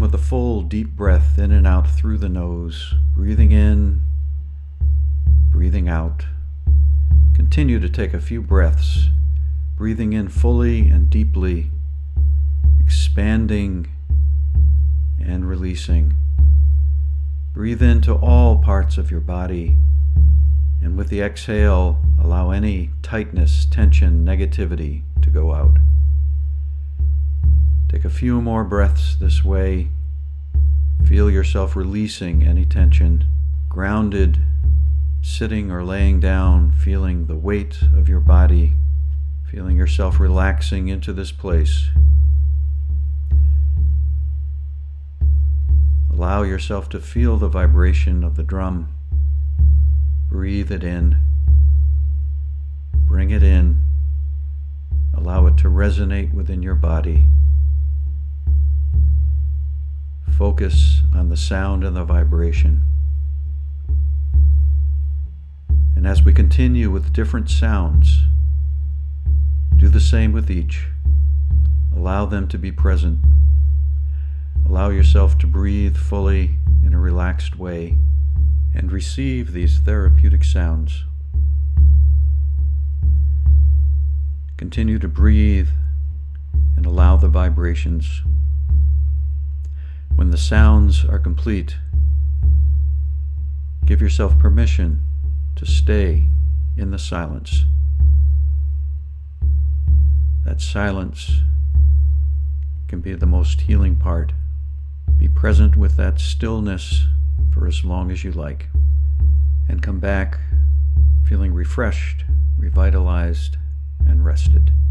with a full, deep breath in and out through the nose, breathing in, breathing out. Continue to take a few breaths, breathing in fully and deeply, expanding and releasing. Breathe into all parts of your body, and with the exhale, allow any tightness, tension, negativity to go out. Take a few more breaths this way. Feel yourself releasing any tension, grounded, sitting or laying down, feeling the weight of your body, feeling yourself relaxing into this place. Allow yourself to feel the vibration of the drum. Breathe it in. Bring it in. Allow it to resonate within your body. Focus on the sound and the vibration. And as we continue with different sounds, do the same with each. Allow them to be present. Allow yourself to breathe fully in a relaxed way and receive these therapeutic sounds. Continue to breathe and allow the vibrations. When the sounds are complete, give yourself permission to stay in the silence. That silence can be the most healing part. Be present with that stillness for as long as you like, and come back feeling refreshed, revitalized, and rested.